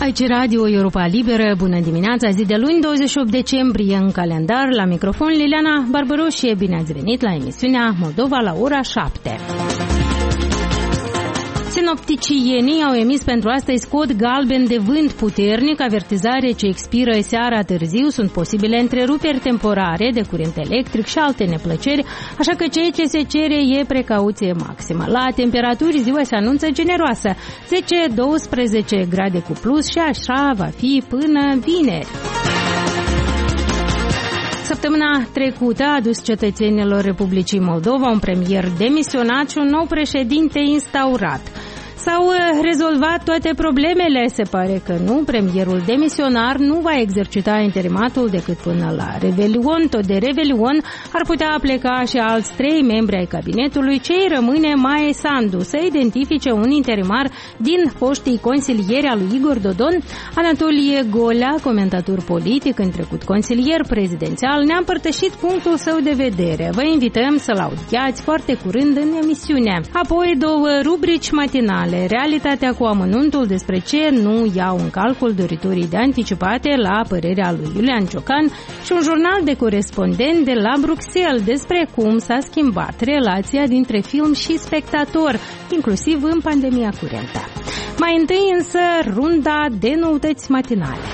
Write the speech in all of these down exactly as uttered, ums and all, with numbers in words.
Aici Radio Europa Liberă, bună dimineața, zi de luni, douăzeci și opt decembrie în calendar, la microfon Liliana Barbaroșie, bine ați venit la emisiunea Moldova la ora șapte. Sinopticienii au emis pentru astăzi cod galben de vânt puternic, avertizare ce expiră seara târziu, sunt posibile întreruperi temporare de curent electric și alte neplăceri, așa că ceea ce se cere e precauție maximă. La temperaturi ziua se anunță generoasă, zece doisprezece grade cu plus și așa va fi până vineri. Săptămâna trecută a adus cetățenilor Republicii Moldova un premier demisionat și un nou președinte instaurat. S-au rezolvat toate problemele? Se pare că nu. Premierul demisionar nu va exercita interimatul decât până la Revelion. Tot de Revelion ar putea pleca și alți trei membri ai cabinetului. Ce-i rămâne Mae Sandu să identifice un interimar din foștii consilieri al lui Igor Dodon. Anatolie Golea, comentator politic, în trecut consilier prezidențial, ne-a împărtășit punctul său de vedere. Vă invităm să-l audiați foarte curând în emisiune. Apoi două rubrici matinale. Realitatea cu amănuntul despre ce nu iau în calcul doritorii de anticipate la părerea lui Iulian Ciocan și un jurnal de corespondent de la Bruxelles despre cum s-a schimbat relația dintre film și spectator, inclusiv în pandemia curentă. Mai întâi însă runda de noutăți matinale.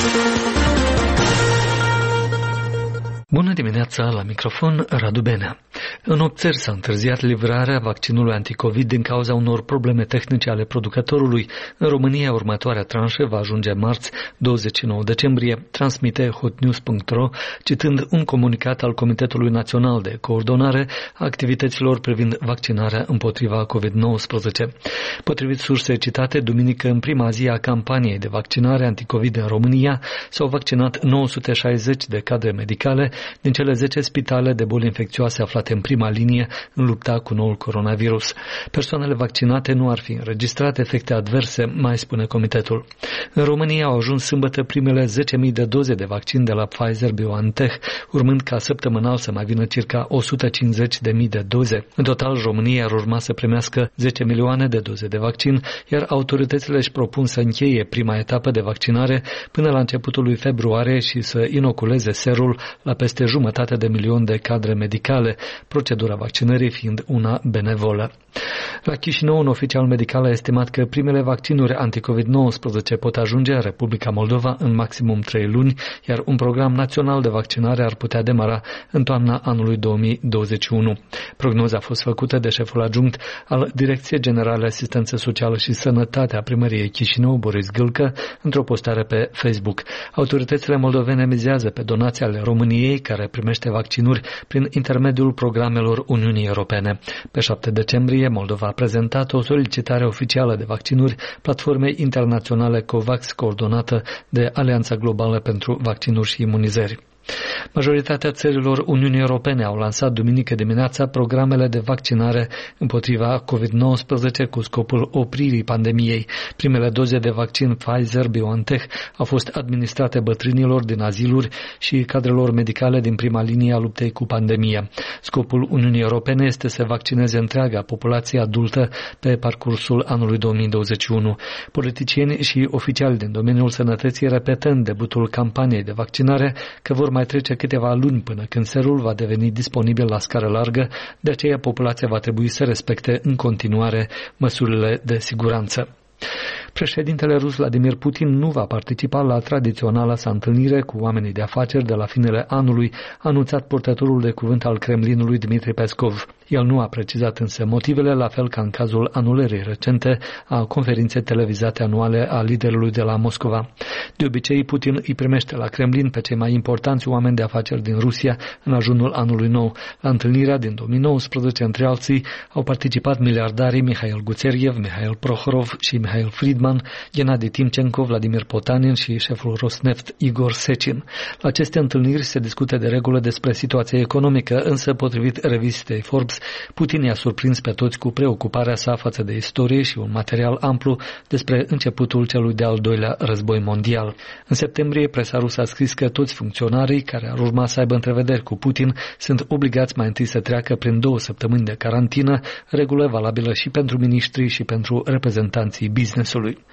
Bună dimineața, la microfon Radu Benea. În opt țări s-a întârziat livrarea vaccinului anticovid din cauza unor probleme tehnice ale producătorului. În România, următoarea tranșă va ajunge marți, douăzeci și nouă decembrie, transmite hotnews punct ro, citând un comunicat al Comitetului Național de Coordonare a activităților privind vaccinarea împotriva covid nouăsprezece. Potrivit sursei citate, duminică, în prima zi a campaniei de vaccinare anticovid în România, s-au vaccinat nouă sute șaizeci de cadre medicale din cele zece spitale de boli infecțioase aflate în prima linie în lupta cu noul coronavirus. Persoanele vaccinate nu ar fi înregistrat efecte adverse, mai spune comitetul. În România au ajuns sâmbătă primele zece mii de doze de vaccin de la Pfizer-BioNTech, urmând ca săptămânal să mai vină circa o sută cincizeci de mii de doze. În total, România ar urma să primească zece milioane de doze de vaccin, iar autoritățile își propun să încheie prima etapă de vaccinare până la începutul lui februarie și să inoculeze serul la peste jumătate de milion de cadre medicale, procedura vaccinării fiind una benevolă. La Chișinău, un oficial medical a estimat că primele vaccinuri anticovid nouăsprezece pot ajunge în Republica Moldova în maximum trei luni, iar un program național de vaccinare ar putea demara în toamna anului două mii douăzeci și unu. Prognoza a fost făcută de șeful adjunct al Direcției Generale Asistență Socială și Sănătate a Primăriei Chișinău, Boris Gâlcă, într-o postare pe Facebook. Autoritățile moldovene mizează pe donații ale României, care primește vaccinuri prin intermediul programelor Uniunii Europene. Pe șapte decembrie, Moldova a prezentat o solicitare oficială de vaccinuri platformei internaționale COVAX, coordonată de Alianța Globală pentru Vaccinuri și Imunizări. Majoritatea țărilor Uniunii Europene au lansat duminică dimineața programele de vaccinare împotriva covid nouăsprezece cu scopul opririi pandemiei. Primele doze de vaccin Pfizer-BioNTech au fost administrate bătrânilor din aziluri și cadrelor medicale din prima linie a luptei cu pandemia. Scopul Uniunii Europene este să vaccineze întreaga populație adultă pe parcursul anului două mii douăzeci și unu. Politicieni și oficiali din domeniul sănătății repetând debutul campaniei de vaccinare că vor mai trece câteva luni până când serul va deveni disponibil la scară largă, de aceea populația va trebui să respecte în continuare măsurile de siguranță. Președintele rus Vladimir Putin nu va participa la tradiționala sa întâlnire cu oamenii de afaceri de la finele anului, a anunțat purtătorul de cuvânt al Kremlinului Dmitri Peskov. El nu a precizat însă motivele, la fel ca în cazul anulării recente a conferinței televizate anuale a liderului de la Moscova. De obicei, Putin îi primește la Kremlin pe cei mai importanți oameni de afaceri din Rusia în ajunul anului nou. La întâlnirea din două mii nouăsprezece, între alții, au participat miliardarii Mihail Guțeriev, Mihail Prohorov și Mihail Friedman, Gennady Timchenko, Vladimir Potanin și șeful Rosneft Igor Sechin. La aceste întâlniri se discută de regulă despre situația economică, însă, potrivit revistei Forbes, Putin i-a surprins pe toți cu preocuparea sa față de istorie și un material amplu despre începutul celui de-al doilea război mondial. În septembrie, presa rusă a scris că toți funcționarii care ar urma să aibă întrevederi cu Putin sunt obligați mai întâi să treacă prin două săptămâni de carantină, regulă valabilă și pentru miniștri și pentru reprezentanții business-ului.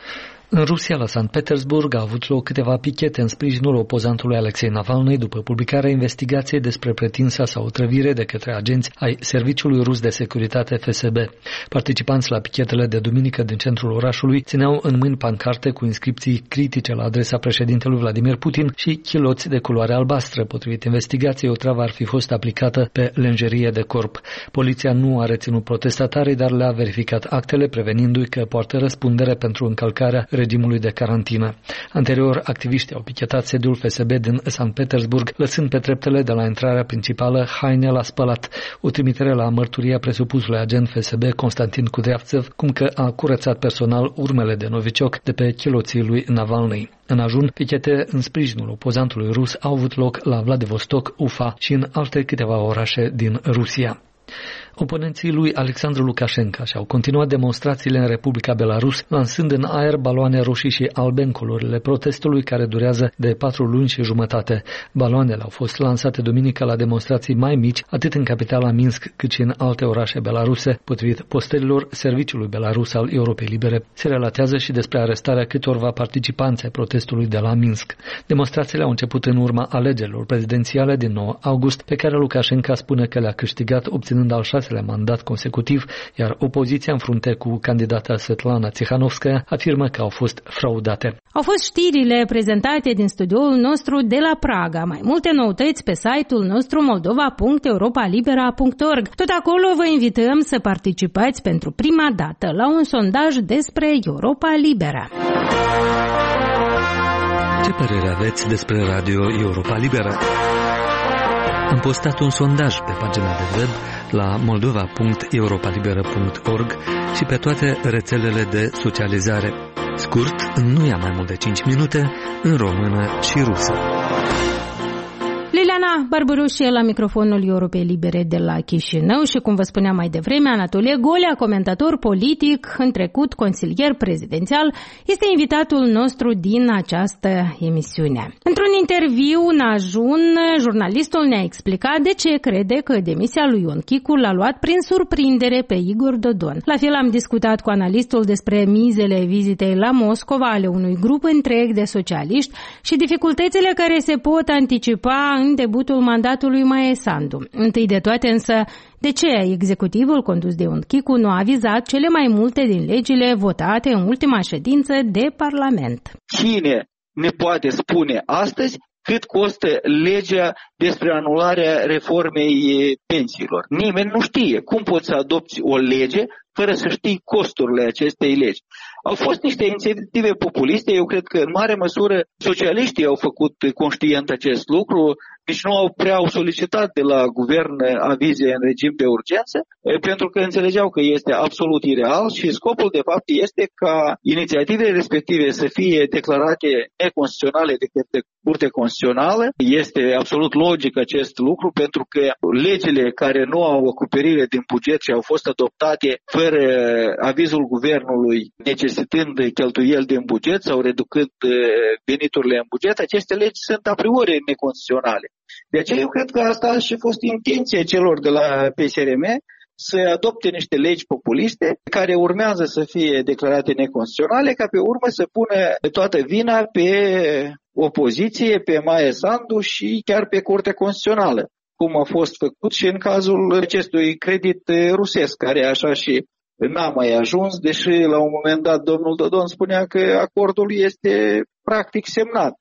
În Rusia, la Sankt Petersburg, a avut loc câteva pichete în sprijinul opozantului Alexei Navalny după publicarea investigației despre pretinsa sau otrăvire de către agenți ai Serviciului Rus de Securitate F S B. Participanți la pichetele de duminică din centrul orașului țineau în mâini pancarte cu inscripții critice la adresa președintelui Vladimir Putin și chiloți de culoare albastră. Potrivit investigației, otrava ar fi fost aplicată pe lenjerie de corp. Poliția nu a reținut protestatarii, dar le-a verificat actele, prevenindu-i că poartă răspundere pentru încălcarea regimului de carantină. Anterior, activiștii au pichetat sediul F S B din Sankt Petersburg, lăsând pe treptele de la intrarea principală haine la spălat, o trimitere la mărturia presupusului agent F S B Constantin Kudryavtsev, cum că a curățat personal urmele de novicioc de pe chiloții lui Navalny. În ajun, pichete în sprijinul opozantului rus au avut loc la Vladivostok, Ufa și în alte câteva orașe din Rusia. Oponenții lui Alexandru Lukashenko și-au continuat demonstrațiile în Republica Belarus, lansând în aer baloane roșii și albe în culorile protestului, care durează de patru luni și jumătate. Baloanele au fost lansate duminică la demonstrații mai mici, atât în capitala Minsk, cât și în alte orașe belaruse. Potrivit postărilor Serviciului Belarus al Europei Libere, se relatează și despre arestarea câtorva participanți ai protestului de la Minsk. Demonstrațiile au început în urma alegerilor prezidențiale din nouă august, pe care Lukashenko spune că le-a câștigat, obținând al șaselea mandat consecutiv, iar opoziția în frunte cu candidata Svetlana Tsikhanovskaya afirmă că au fost fraudate. Au fost știrile prezentate din studioul nostru de la Praga. Mai multe noutăți pe site-ul nostru moldova punct europa libera punct org. Tot acolo vă invităm să participați pentru prima dată la un sondaj despre Europa Liberă. Ce părere aveți despre Radio Europa Liberă? Am postat un sondaj pe pagina de web la moldova punct europa libera punct org și pe toate rețelele de socializare. Scurt, nu ia mai mult de cinci minute, în română și rusă. Liliana Barbaroșie la microfonul Europei Libere de la Chișinău și, cum vă spuneam mai devreme, Anatolie Golea, comentator politic, în trecut consilier prezidențial, este invitatul nostru din această emisiune. Într-un interviu în ajun, jurnalistul ne-a explicat de ce crede că demisia lui Ion Chicu l-a luat prin surprindere pe Igor Dodon. La fel am discutat cu analistul despre mizele vizitei la Moscova ale unui grup întreg de socialiști și dificultățile care se pot anticipa în debutul mandatului Maia Sandu. Întâi de toate însă, de ce executivul condus de Ion Chicu nu a vizat cele mai multe din legile votate în ultima ședință de Parlament? Cine ne poate spune astăzi cât costă legea despre anularea reformei pensiilor? Nimeni nu știe. Cum poți să adopți o lege fără să știi costurile acestei legi? Au fost niște inițiative populiste, eu cred că în mare măsură socialiștii au făcut conștient acest lucru, nici nu au prea au solicitat de la guvern avize în regim de urgență, pentru că înțelegeau că este absolut ireal și scopul de fapt este ca inițiativele respective să fie declarate neconstituționale de către Curtea Constituțională. Este absolut logic acest lucru, pentru că legile care nu au acoperire din buget și au fost adoptate fără avizul guvernului, necesitând cheltuieli din buget sau reducând veniturile în buget, aceste legi sunt a priori neconstituționale. De aceea eu cred că asta a și fost intenția celor de la P S R M să adopte niște legi populiste care urmează să fie declarate neconstituționale, ca pe urmă să pună toată vina pe opoziție, pe Maia Sandu și chiar pe Curtea Constituțională, cum a fost făcut și în cazul acestui credit rusesc, care așa și n-a mai ajuns, deși la un moment dat domnul Dodon spunea că acordul este practic semnat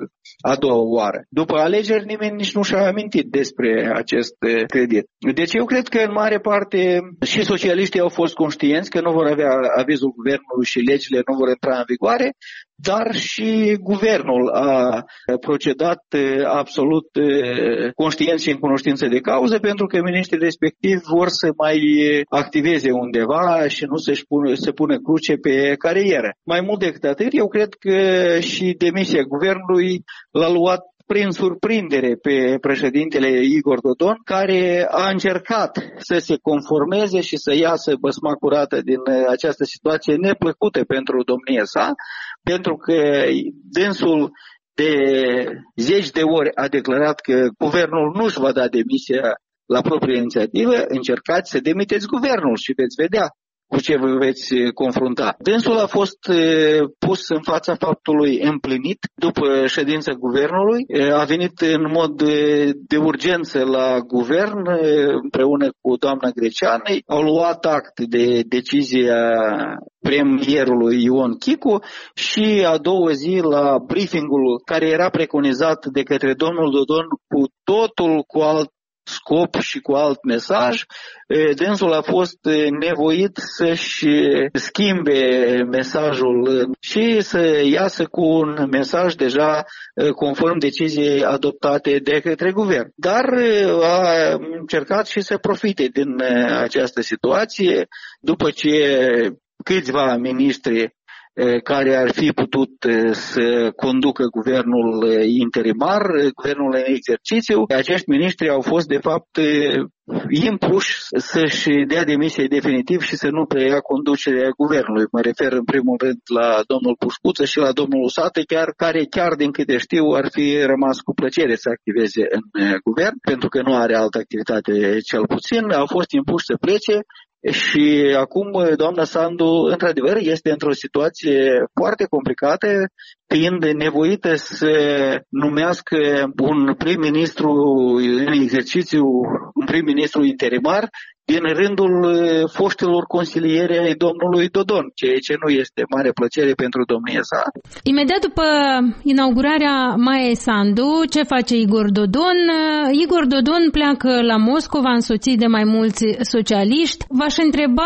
a doua oară. După alegeri nimeni nici nu și-a amintit despre acest credit. Deci eu cred că în mare parte și socialiștii au fost conștienți că nu vor avea avizul guvernului și legile nu vor intra în vigoare, dar și guvernul a procedat absolut conștient și în cunoștință de cauză, pentru că miniștrii respectivi vor să mai activeze undeva și nu să-și pune, să pune cruce pe carieră. Mai mult decât atât, eu cred că și demisia guvernului l-a luat prin surprindere pe președintele Igor Dodon, care a încercat să se conformeze și să iasă băsma curată din această situație neplăcută pentru domnia sa, pentru că dânsul de zeci de ori a declarat că guvernul nu își va da demisia la propria inițiativă. Încercați să demiteți guvernul și veți vedea cu ce vă veți confrunta. Dânsul a fost pus în fața faptului împlinit după ședința guvernului, a venit în mod de urgență la guvern împreună cu doamna Greceanei, au luat act de decizia premierului Ion Chicu și a doua zi la briefingul care era preconizat de către domnul Dodon cu totul cu alt scop și cu alt mesaj, dânsul a fost nevoit să-și schimbe mesajul și să iasă cu un mesaj deja conform deciziei adoptate de către guvern. Dar a încercat și să profite din această situație după ce câțiva miniștri care ar fi putut să conducă guvernul interimar, guvernul în exercițiu. Acești miniștri au fost, de fapt, impuși să-și dea demisie definitiv și să nu preia conducerea guvernului. Mă refer în primul rând la domnul Pușcuță și la domnul Usate, chiar, care chiar din câte știu ar fi rămas cu plăcere să activeze în guvern, pentru că nu are altă activitate cel puțin. Au fost impuși să plece. Și acum doamna Sandu, într-adevăr, este într-o situație foarte complicată, fiind nevoită să numească un prim-ministru în exercițiu, un prim-ministru interimar, din rândul foștilor consilieri ai domnului Dodon, ceea ce nu este mare plăcere pentru domnia sa. Imediat după inaugurarea Maiei Sandu, ce face Igor Dodon? Igor Dodon pleacă la Moscova, însoțit de mai mulți socialiști. V-aș întreba,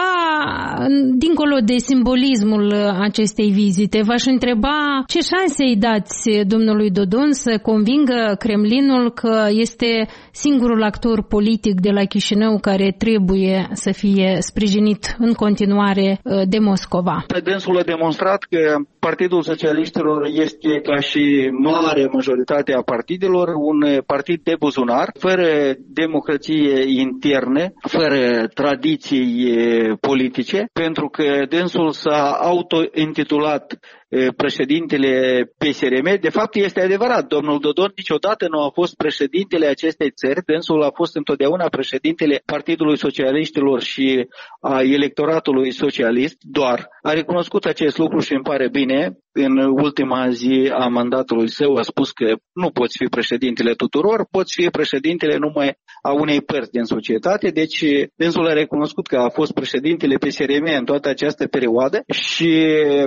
dincolo de simbolismul acestei vizite, v-aș întreba ce șanse îi dați domnului Dodon să convingă Kremlinul că este singurul actor politic de la Chișinău care trebuie să fie sprijinit în continuare de Moscova. Dânsul a demonstrat că Partidul Socialiștilor este, ca și mare majoritate a partidelor, un partid de buzunar, fără democrație interne, fără tradiții politice, pentru că dânsul s-a auto-intitulat președintele P S R M. De fapt, este adevărat, domnul Dodon niciodată nu a fost președintele acestei țări, dânsul a fost întotdeauna președintele Partidului Socialiștilor și a electoratului socialist, doar. A recunoscut acest lucru și îmi pare bine. În ultima zi a mandatului său a spus că nu poți fi președintele tuturor, poți fi președintele numai a unei părți din societate, deci dânsul a recunoscut că a fost președintele P S R M în toată această perioadă și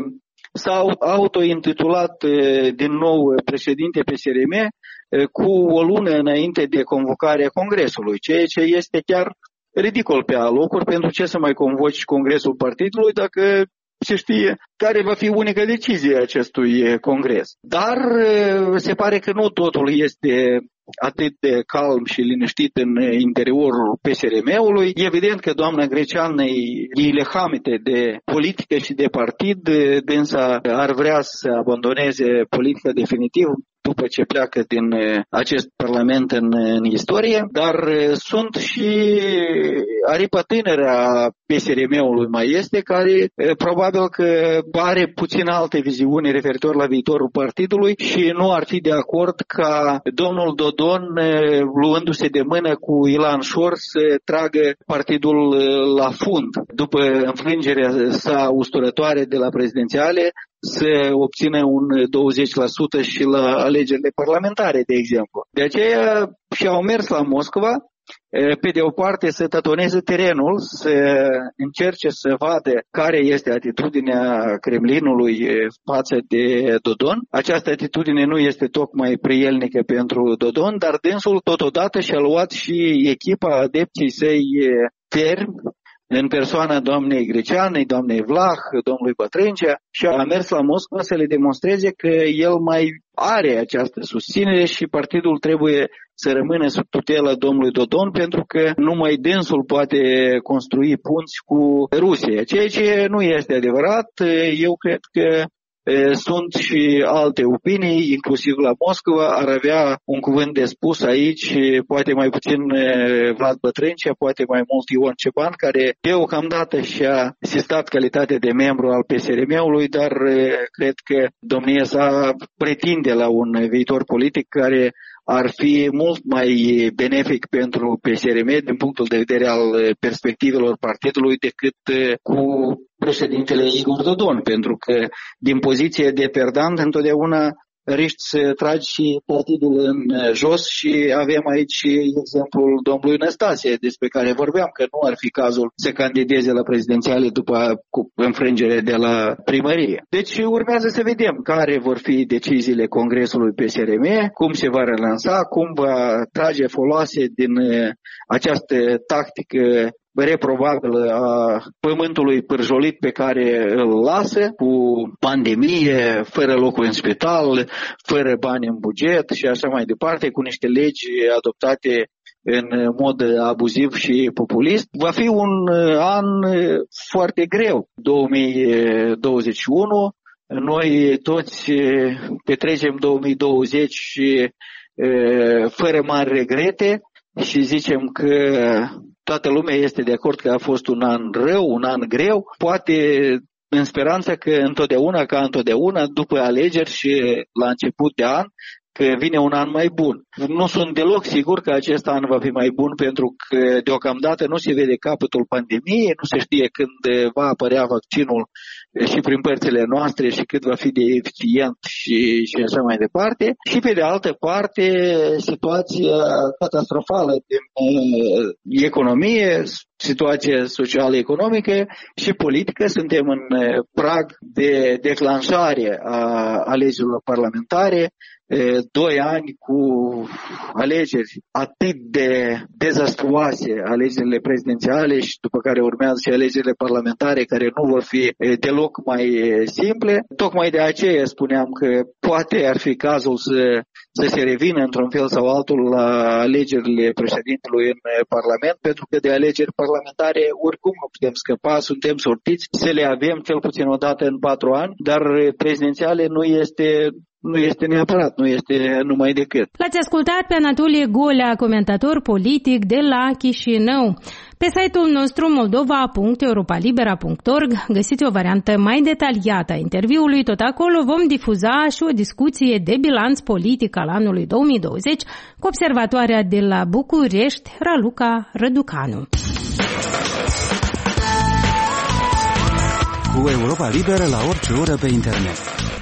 s-a autointitulat din nou președinte P S R M cu o lună înainte de convocarea Congresului, ceea ce este chiar ridicol pe alocuri. Pentru ce să mai convoci Congresul Partidului dacă se știe care va fi unica decizie a acestui congres? Dar se pare că nu totul este atât de calm și liniștit în interiorul P S R M-ului. Evident că doamna Greceană îi lehamite de politică și de partid, dânsa ar vrea să abandoneze politica definitiv după ce pleacă din acest parlament în, în istorie, dar sunt și aripa tânără a P S R M-ului mai este, care probabil că are puțin alte viziuni referitor la viitorul partidului și nu ar fi de acord ca domnul Dodon, luându-se de mână cu Ilan Șor, să tragă partidul la fund după înfrângerea sa usturătoare de la prezidențiale, să obțină un douăzeci la sută și la alegerile parlamentare, de exemplu. De aceea și-au mers la Moscova, pe de o parte să tătoneze terenul, să încerce să vadă care este atitudinea Kremlinului față de Dodon. Această atitudine nu este tocmai prielnică pentru Dodon, dar dânsul totodată și-a luat și echipa adepții săi fermi, în persoana doamnei Greceanei, doamnei Vlah, domnului Bătrâncea, și a mers la Moscova să le demonstreze că el mai are această susținere și partidul trebuie să rămână sub tutela domnului Dodon, pentru că numai dânsul poate construi punți cu Rusia, ceea ce nu este adevărat. Eu cred că sunt și alte opinii, inclusiv la Moscova, ar avea un cuvânt de spus aici, poate mai puțin Vlad Bătrâncea, poate mai mult Ion Ceban, care deocamdată și-a asistat calitate de membru al P S R M-ului, dar cred că domnia sa pretinde la un viitor politic care ar fi mult mai benefic pentru P S R M din punctul de vedere al perspectivelor partidului decât cu președintele Igor Dodon, pentru că din poziție de perdant întotdeauna riști să tragi și partidul în jos și avem aici exemplul domnului Năstase, despre care vorbeam, că nu ar fi cazul să candideze la prezidențiale după înfrângere de la primărie. Deci urmează să vedem care vor fi deciziile Congresului P S R M, cum se va relansa, cum va trage foloase din această tactică reprobabilă a pământului pârjolit pe care îl lasă, cu pandemie, fără locuri în spital, fără bani în buget și așa mai departe, cu niște legi adoptate în mod abuziv și populist. Va fi un an foarte greu, două mii douăzeci și unu. Noi toți petrecem două mii douăzeci fără mari regrete și zicem că toată lumea este de acord că a fost un an rău, un an greu, poate în speranța că întotdeauna, ca întotdeauna, după alegeri și la început de an, că vine un an mai bun. Nu sunt deloc sigur că acest an va fi mai bun, pentru că deocamdată nu se vede capătul pandemiei, nu se știe când va apărea vaccinul și prin părțile noastre și cât va fi de eficient și, și așa mai departe. Și pe de altă parte, situația catastrofală din uh, economie, situația socială-economică și politică. Suntem în prag de declanșare a alegerilor parlamentare, doi ani cu alegeri atât de dezastruoase, alegerile prezidențiale și după care urmează și alegerile parlamentare, care nu vor fi deloc mai simple. Tocmai de aceea spuneam că poate ar fi cazul să, să se revină într-un fel sau altul la alegerile președintelui în Parlament, pentru că de alegeri parlamentare oricum nu putem scăpa, suntem sortiți să le avem cel puțin o dată în patru ani, dar prezidențiale nu este Nu este neapărat, nu este numai decât. L-ați ascultat pe Anatolie Golea, comentator politic de la Chișinău. Pe site-ul nostru moldova punct europa libera punct org găsiți o variantă mai detaliată a interviului. Tot acolo vom difuza și o discuție de bilanț politic al anului două mii douăzeci cu observatoarea de la București, Raluca Răducanu. Cu Europa Liberă la orice oră pe internet.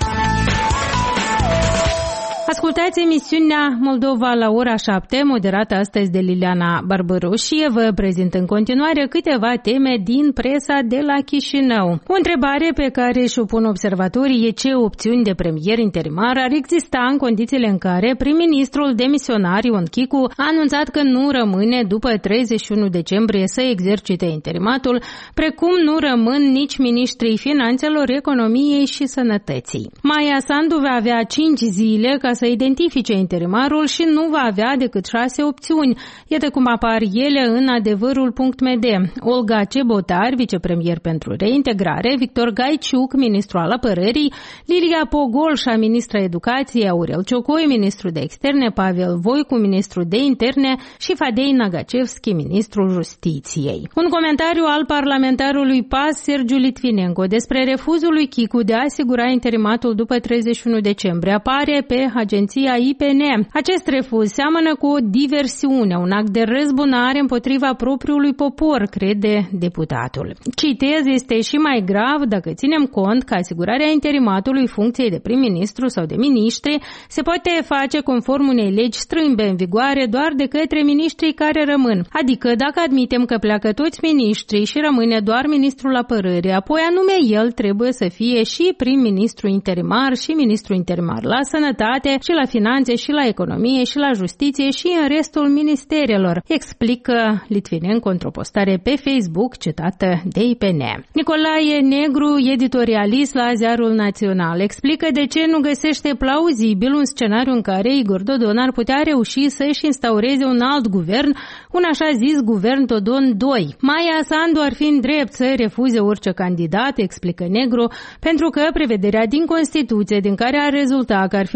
Ascultați emisiunea Moldova la ora șapte, moderată astăzi de Liliana Barbăroșie. Vă prezint în continuare câteva teme din presa de la Chișinău. O întrebare pe care și-o pun observatorii e ce opțiuni de premier interimar ar exista în condițiile în care prim-ministrul demisionar Ion Chicu a anunțat că nu rămâne după treizeci și unu decembrie să exercite interimatul, precum nu rămân nici ministrii finanțelor, economiei și sănătății. Maia Sandu va avea cinci zile ca să identifice interimarul și nu va avea decât șase opțiuni. Iată cum apar ele în adevărul punct m d. Olga Cebotar, vicepremier pentru reintegrare, Victor Gaiciuc, ministru al apărării, Lilia Pogolșa, ministra educației, Aurel Ciocoi, ministru de externe, Pavel Voicu, ministru de interne și Fadei Nagacevski, ministrul justiției. Un comentariu al parlamentarului P A S, Sergiu Litvinenko, despre refuzul lui Chicu de a asigura interimatul după treizeci și unu decembrie apare pe agenția I P N. Acest refuz seamănă cu o diversiune, un act de răzbunare împotriva propriului popor, crede deputatul. Citez, este și mai grav dacă ținem cont că asigurarea interimatului funcției de prim-ministru sau de miniștri se poate face conform unei legi strâmbe în vigoare doar de către miniștrii care rămân. Adică dacă admitem că pleacă toți miniștrii și rămâne doar ministrul apărării, apoi anume el trebuie să fie și prim-ministru interimar și ministru interimar la sănătate, și la finanțe, și la economie, și la justiție, și în restul ministerelor, explică Litvinenko într-o postare pe Facebook citată de I P N. Nicolae Negru, editorialist la Ziarul Național, explică de ce nu găsește plauzibil un scenariu în care Igor Dodon ar putea reuși să-și instaureze un alt guvern, un așa zis guvern Dodon doi. Maia Sandu ar fi în drept să refuze orice candidat, explică Negru, pentru că prevederea din Constituție din care ar rezulta că ar fi obligat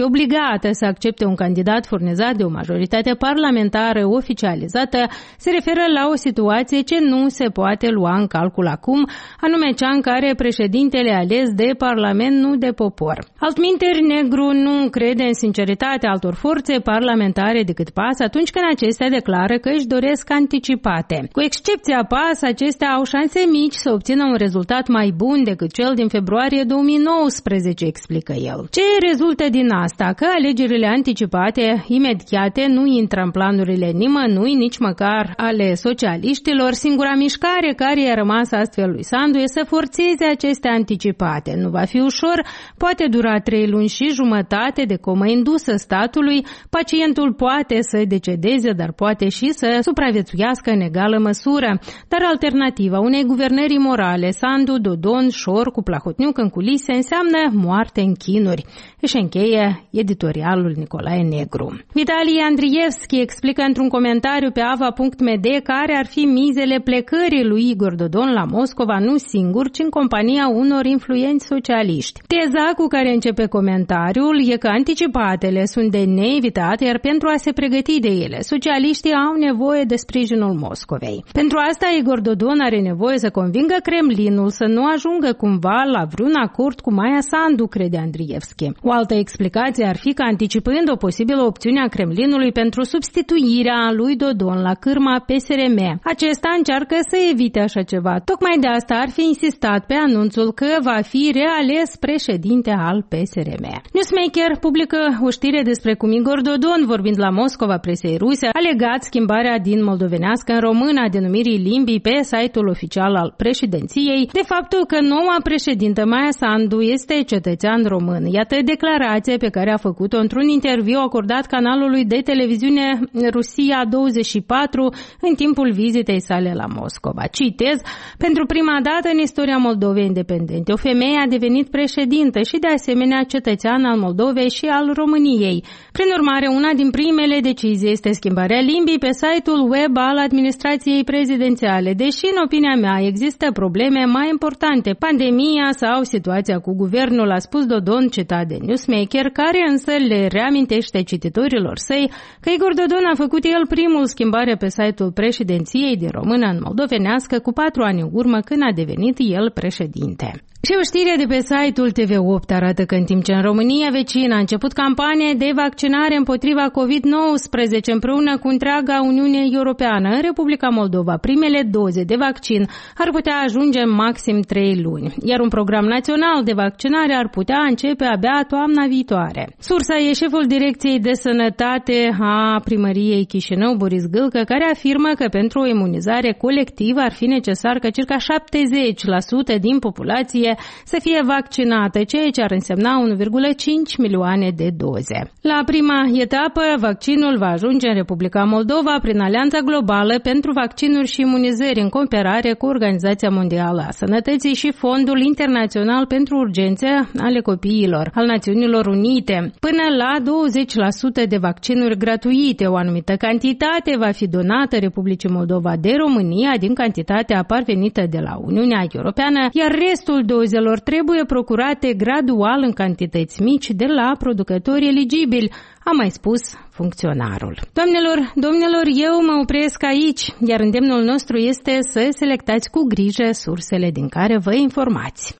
gata să accepte un candidat furnizat de o majoritate parlamentară oficializată se referă la o situație ce nu se poate lua în calcul acum, anume cea în care președintele ales de Parlament, nu de popor. Altminteri, Negru nu crede în sinceritatea altor forțe parlamentare decât P A S atunci când acestea declară că își doresc anticipate. Cu excepția P A S, acestea au șanse mici să obțină un rezultat mai bun decât cel din februarie două mii nouăsprezece, explică el. Ce rezultă din asta? Că alegerile anticipate imediate nu intră în planurile nimănui, nici măcar ale socialiștilor. Singura mișcare care i-a rămas astfel lui Sandu e să forțeze aceste anticipate. Nu va fi ușor, poate dura trei luni și jumătate de comă indusă statului, pacientul poate să decedeze, dar poate și să supraviețuiască în egală măsură. Dar alternativa unei guvernări imorale, Sandu, Dodon, Șor cu Plahotniuc în culise, înseamnă moarte în chinuri. Își încheie editorialul Nicolae Negru. Vitalie Andrievski explică într-un comentariu pe ava punct m d care ar fi mizele plecării lui Igor Dodon la Moscova, nu singur, ci în compania unor influenți socialiști. Teza cu care începe comentariul e că anticipatele sunt de neevitat, iar pentru a se pregăti de ele, socialiștii au nevoie de sprijinul Moscovei. Pentru asta, Igor Dodon are nevoie să convingă Kremlinul să nu ajungă cumva la vreun acord cu Maia Sandu, crede Andrievski. O altă explicație ar fi că, anticipând o posibilă opțiune a Kremlinului pentru substituirea lui Dodon la cârma P S R M, acesta încearcă să evite așa ceva. Tocmai de asta ar fi insistat pe anunțul că va fi reales președinte al P S R M. Newsmaker publică o știre despre cum Igor Dodon, vorbind la Moscova presei ruse, a legat schimbarea din moldovenească în română a denumirii limbii pe site-ul oficial al președinției de faptul că noua președintă Maia Sandu este cetățean român. Iată declarația pe care a făcut-o într-un interviu acordat canalului de televiziune Rusia douăzeci și patru în timpul vizitei sale la Moscova. Citez: pentru prima dată în istoria Moldovei independente, o femeie a devenit președintă și de asemenea cetățean al Moldovei și al României. Prin urmare, una din primele decizii este schimbarea limbii pe site-ul web al administrației prezidențiale, deși în opinia mea există probleme mai importante, pandemia sau situația cu guvernul, a spus Dodon, citat de Newsmaker, care însă le reamintește cititorilor săi că Igor Dodon a făcut el primul schimbare pe site-ul președinției din română în moldovenească cu patru ani în urmă, când a devenit el președinte. Și o știre de pe site-ul T V opt arată că în timp ce în România vecină a început campania de vaccinare împotriva covid nouăsprezece împreună cu întreaga Uniune Europeană, în Republica Moldova primele doze de vaccin ar putea ajunge în maxim trei luni, iar un program național de vaccinare ar putea începe abia toamna viitoare. Sursa e șeful Direcției de Sănătate a Primăriei Chișinău, Boris Gâlcă, care afirmă că pentru o imunizare colectivă ar fi necesar ca circa șaptezeci la sută din populație să fie vaccinată, ceea ce ar însemna unu virgulă cinci milioane de doze. La prima etapă, vaccinul va ajunge în Republica Moldova prin Alianța Globală pentru Vaccinuri și Imunizări, în cooperare cu Organizația Mondială a Sănătății și Fondul Internațional pentru Urgențe ale Copiilor al Națiunilor Unite. Până la douăzeci la sută de vaccinuri gratuite, o anumită cantitate va fi donată Republicii Moldova de România din cantitatea parvenită de la Uniunea Europeană, iar restul dozelor trebuie procurate gradual în cantități mici de la producători eligibili, a mai spus funcționarul. Doamnelor, domnilor, eu mă opresc aici, iar îndemnul nostru este să selectați cu grijă sursele din care vă informați.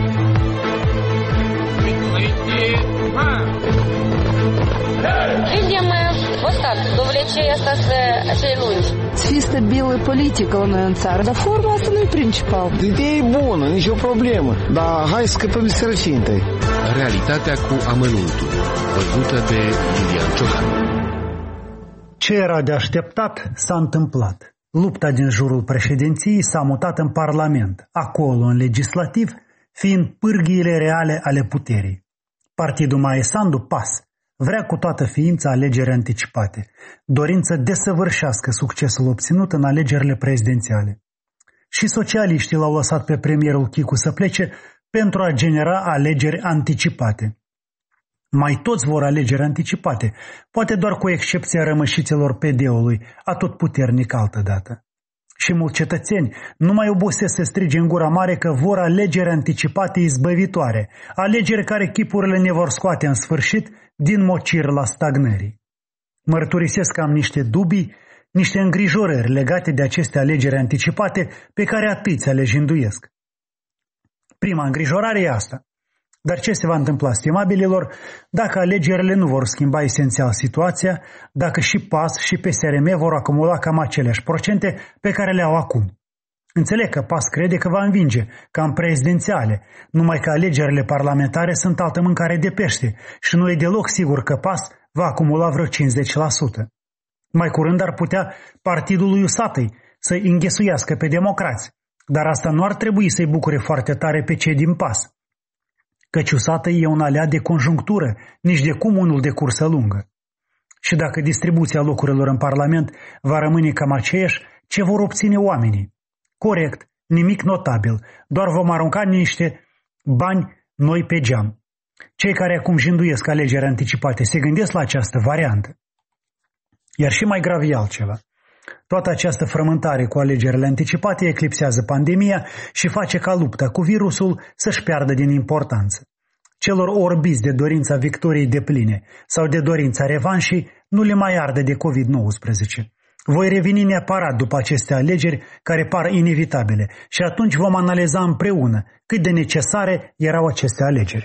Видим вот так, до увлечения остаться acei lungi. Fi stabilă politică la noi în țară, dar forma asta nu e principal. Ideea e bună, nicio problemă, dar hai să scăpăm de sărăcie întâi. Realitatea cu amănuntul, văzută de Lilian Ciocan. Ce era de așteptat s-a întâmplat. Lupta din jurul președinției s-a mutat în Parlament, acolo în legislativ, fiind pârghiile reale ale puterii. Partidul Maia Sandu, P A S, vrea cu toată ființa alegeri anticipate, dorind să desăvârșească succesul obținut în alegerile prezidențiale. Și socialiștii l-au lăsat pe premierul Chicu să plece pentru a genera alegeri anticipate. Mai toți vor alegeri anticipate, poate doar cu excepția rămășiților P D-ului, atotputernic altădată. Și mulți cetățeni nu mai obosesc să strige în gura mare că vor alegeri anticipate izbăvitoare, alegeri care chipurile ne vor scoate în sfârșit din mocir la stagnării. Mărturisesc că am niște dubii, niște îngrijorări legate de aceste alegeri anticipate pe care atâția le jinduiesc. Prima îngrijorare e asta. Dar ce se va întâmpla, stimabililor, dacă alegerile nu vor schimba esențial situația, dacă și P A S și P S R M vor acumula cam aceleași procente pe care le au acum? Înțeleg că P A S crede că va învinge, ca în prezidențiale, numai că alegerile parlamentare sunt altă mâncare de pește și nu e deloc sigur că P A S va acumula vreo cincizeci la sută. Mai curând ar putea partidul lui Usatăi să înghesuiască pe democrați, dar asta nu ar trebui să-i bucure foarte tare pe cei din P A S. Căci Usatăi e un aliat de conjunctură, nici de cum unul de cursă lungă. Și dacă distribuția locurilor în Parlament va rămâne cam aceeași, ce vor obține oamenii? Corect, nimic notabil, doar vom arunca niște bani noi pe geam. Cei care acum jinduiesc alegeri anticipate se gândesc la această variantă. Iar și mai grav e altceva. Toată această frământare cu alegerile anticipate eclipsează pandemia și face ca lupta cu virusul să-și piardă din importanță. Celor orbiți de dorința victoriei depline sau de dorința revanșii nu le mai arde de covid nouăsprezece. Voi reveni neapărat după aceste alegeri care par inevitabile și atunci vom analiza împreună cât de necesare erau aceste alegeri.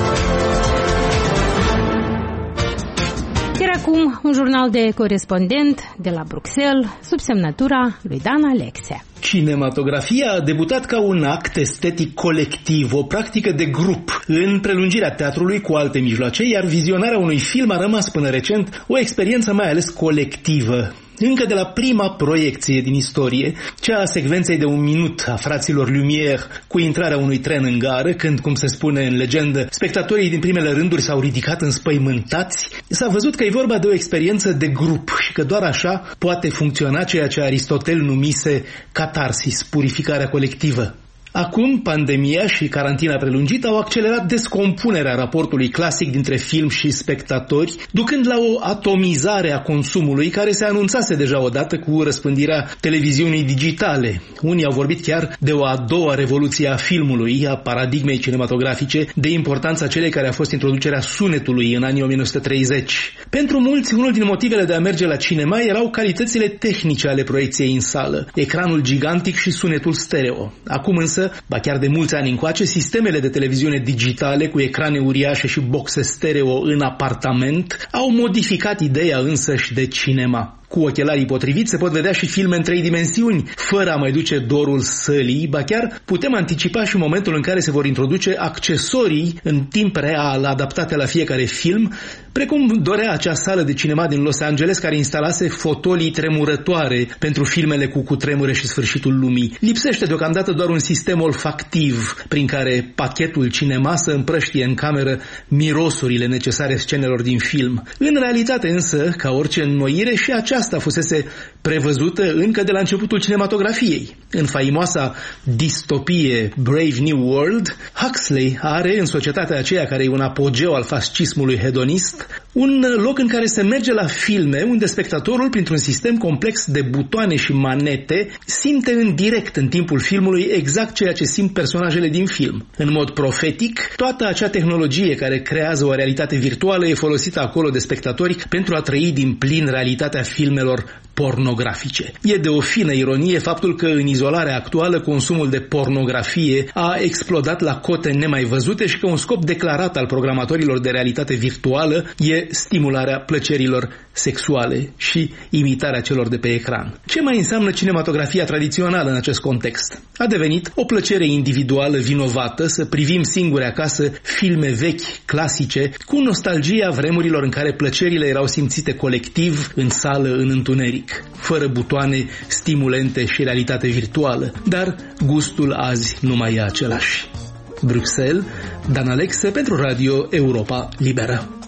Iar acum un jurnal de corespondent de la Bruxelles, sub semnătura lui Dan Alexe. Cinematografia a debutat ca un act estetic colectiv, o practică de grup, în prelungirea teatrului cu alte mijloace, iar vizionarea unui film a rămas până recent o experiență mai ales colectivă. Încă de la prima proiecție din istorie, cea a secvenței de un minut a fraților Lumière cu intrarea unui tren în gară, când, cum se spune în legendă, spectatorii din primele rânduri s-au ridicat înspăimântați, s-a văzut că e vorba de o experiență de grup și că doar așa poate funcționa ceea ce Aristotel numise catarsis, purificarea colectivă. Acum, pandemia și carantina prelungită au accelerat descompunerea raportului clasic dintre film și spectatori, ducând la o atomizare a consumului care se anunțase deja odată cu răspândirea televiziunii digitale. Unii au vorbit chiar de o a doua revoluție a filmului, a paradigmei cinematografice, de importanța celei care a fost introducerea sunetului în anii o mie nouă sute treizeci. Pentru mulți, unul din motivele de a merge la cinema erau calitățile tehnice ale proiecției în sală, ecranul gigantic și sunetul stereo. Acum însă, ba chiar de mulți ani încoace, sistemele de televiziune digitale cu ecrane uriașe și boxe stereo în apartament au modificat ideea însăși de cinema. Cu ochelarii potriviți se pot vedea și filme în trei dimensiuni, fără a mai duce dorul sălii, ba chiar putem anticipa și momentul în care se vor introduce accesorii în timp real adaptate la fiecare film, precum dorea acea sală de cinema din Los Angeles care instalase fotolii tremurătoare pentru filmele cu cutremure și sfârșitul lumii. Lipsește deocamdată doar un sistem olfactiv prin care pachetul cinema să împrăștie în cameră mirosurile necesare scenelor din film. În realitate însă, ca orice înnoire, și acea Asta fusese prevăzută încă de la începutul cinematografiei. În faimoasa distopie Brave New World, Huxley are în societatea aceea care e un apogeu al fascismului hedonist un loc în care se merge la filme unde spectatorul, printr-un sistem complex de butoane și manete, simte în direct în timpul filmului exact ceea ce simt personajele din film. În mod profetic, toată acea tehnologie care creează o realitate virtuală e folosită acolo de spectatori pentru a trăi din plin realitatea filmelor pornografice. E de o fină ironie faptul că în izolarea actuală consumul de pornografie a explodat la cote nemai văzute și că un scop declarat al programatorilor de realitate virtuală e stimularea plăcerilor sexuale și imitarea celor de pe ecran. Ce mai înseamnă cinematografia tradițională în acest context? A devenit o plăcere individuală vinovată să privim singuri acasă filme vechi, clasice, cu nostalgia vremurilor în care plăcerile erau simțite colectiv, în sală, în întuneric, fără butoane, stimulente și realitate virtuală. Dar gustul azi nu mai e același. Bruxelles, Dan Alexe pentru Radio Europa Liberă.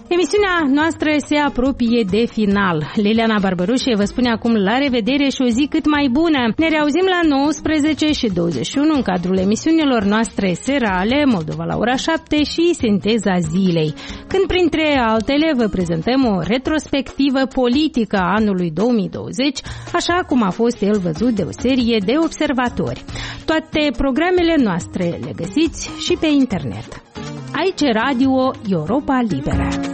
Emisiunea noastră se apropie de final. Liliana Barbarușe vă spune acum la revedere și o zi cât mai bună. Ne reauzim la nouăsprezece și douăzeci și unu în cadrul emisiunilor noastre serale, Moldova la ora șapte și Sinteza zilei, când printre altele vă prezentăm o retrospectivă politică a anului două mii douăzeci, așa cum a fost el văzut de o serie de observatori. Toate programele noastre le găsiți și pe internet. Aici Radio Europa Liberă.